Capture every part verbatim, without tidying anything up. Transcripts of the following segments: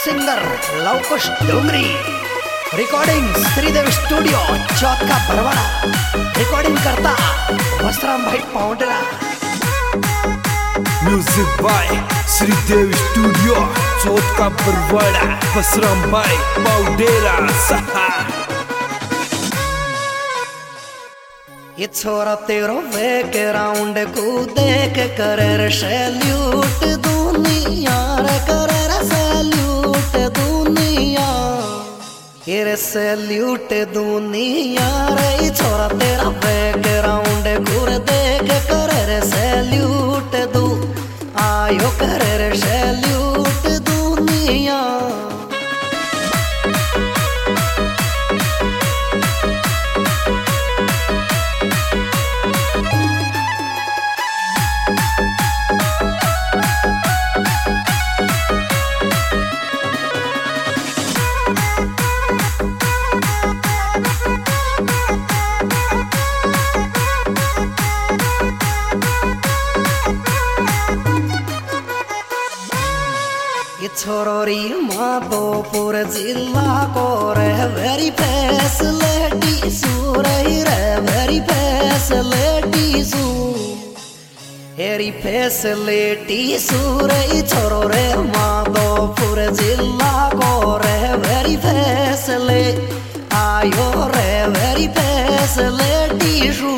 Singer Lavkush Dongri, recording Shridev studio Chauth ka Barwara, recording करता Vastram bhai Poundla. Music by Shridev studio Chauth ka Barwara, वस्त्राम भाई पाउंडेरा सहा। ये छोरा तेरो वे के राउंड कूदे के करे सैल्यूट दुनिया रे, करे सैल्यूट दुनिया, ये सैल्यूट दुनिया रे। छोरा तेरा वे के राउंड कूदे के करे सैल्यूट दू, आयो करे सैल्यूट दुनिया। छोरोरी माधोपुर जिला को रे वेरी फैसिलिटी सू रही रे, वेरी फैसिलिटी सू, हेरी फैसिलिटी सू रही। छोरो रे माधोपुर जिला को रे वेरी फैसिलिटी, आयो रे वेरी फैसिलिटी सू।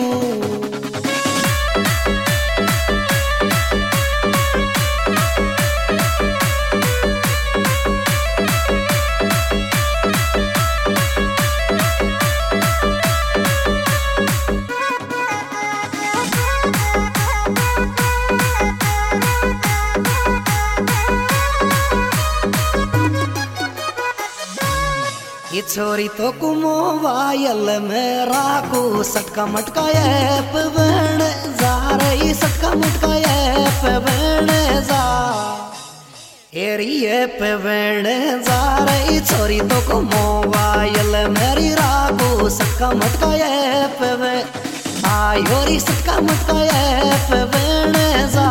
ये छोरी तो कुमो वायल मेरा को सटका मटका ऐप बन जा रही, सटका मटका ऐप बन जा, एरी ऐप बन जा रही। छोरी तो कुमो वायल मेरी रागो सटका मटका ऐप बन, आयो री सटका मटका ऐप बन जा।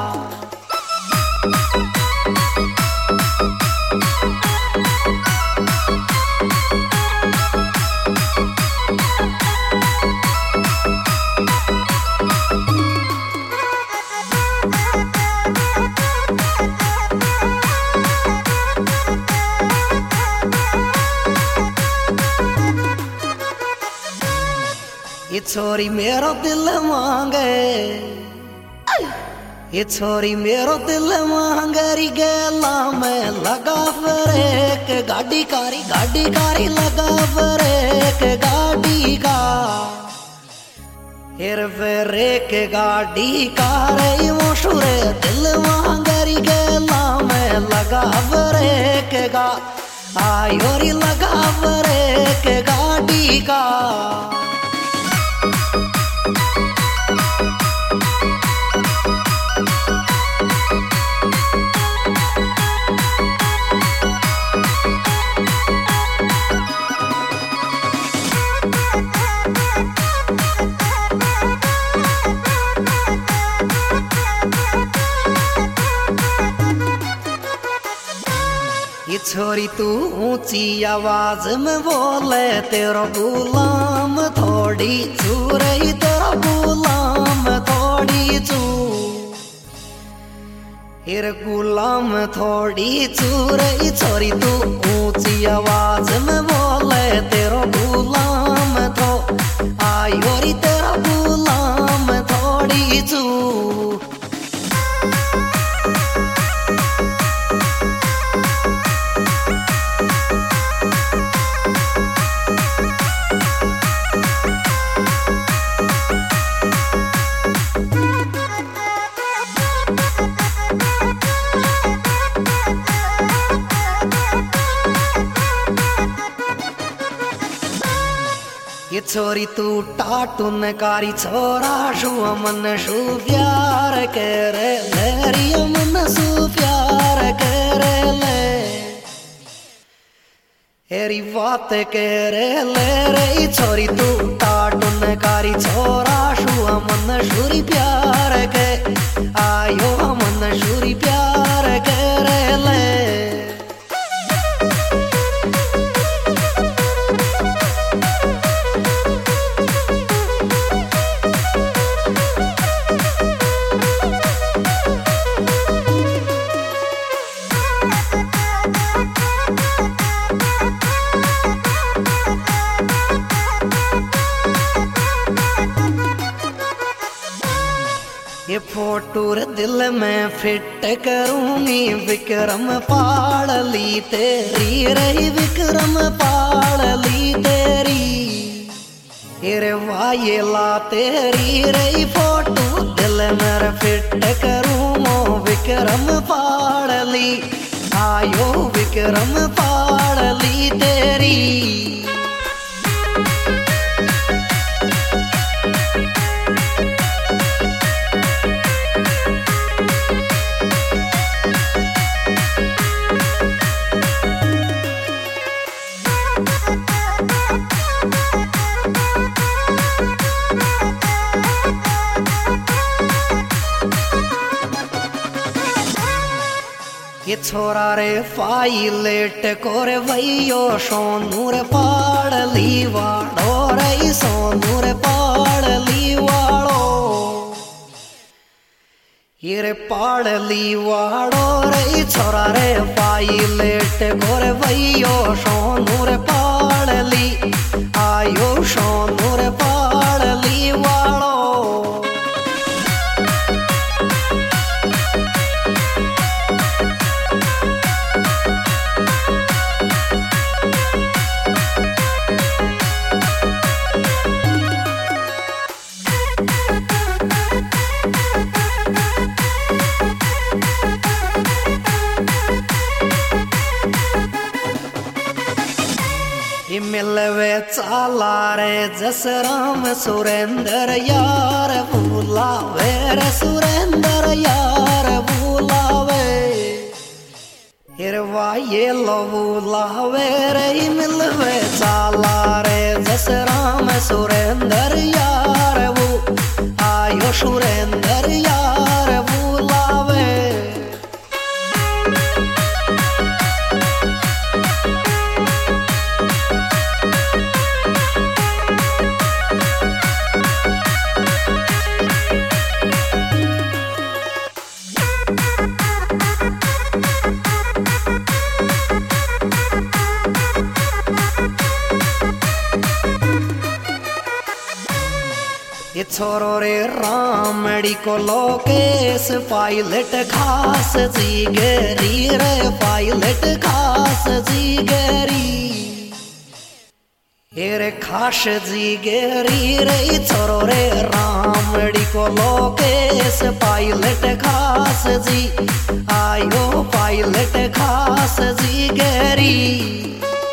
ये छोरी मेरो दिल मांगे, ये छोरी मेरो दिल मांगरी गेला में लगा फिर एक गाड़ी कारी, गाड़ी कारी लगा फिर एक गाड़ी का, फिर फिर एक गाड़ी कारी मशहूर दिल मांगरी गेला में लगा फिर एक गा, आयोरी लगा फिर एक गाड़ी का। ये छोरी तू ऊंची आवाज में बोले तेरा गुलाम थोड़ी चू रही, तेरा गुलाम थोड़ी चू, हिर गुलाम थोड़ी चू रही। छोरी तू ऊंची आवाज में बोले तेरा गुलाम थो, आयो री तेरा गुलाम थोड़ी चू। ये छोरी तू टाटुन कारी छोरा शू मन शू प्यार करे लेरी, मन शू प्यार करे ले, हेरी बात करे ले रे। छोरी तू टाटुन कारी छोरा शू मन शूरी प्यार के, आयो मन शूरी प्यार करे ले। फोटो रे दिल में फिट करूंगी विक्रम पाड़ली तेरी रही विक्रम पाड़ली तेरी रे वायला तेरी रही फोटो दिल में फिट करूँ विक्रम पाड़ली आयो विक्रम पाड़ली तेरी ये छोरा रे फाइलेट कोरे भैयो सोनू रे पाड़ली वाड़ो रे सोनू रे पाड़ली वाड़ो ये रे पाड़ली वाड़ो रे छोरा रे फाइलेट कोरे भैयो सोनू रे पाड़ली आयो सोनू रे पाड़ली वाड़ो मिलवे चाला रे जस राम सुरेंद्र यार बुलावे रे सुरेंद्र यार बुलावे हिरवा ये लो बुलावे रे मिलवे चाला रे जस राम सुरेंद्र यार वो आयो सुरेंद्र यार बुलावे ये छोरो रे रामड़ी को लोकेश पायलट खास जी गेरी रे पायलट खास जी गेरी ये रे खास जी गेरी रे छोरो रे रामड़ी को लोकेश पायलट खास जी आयो पायलट खास जी गेरी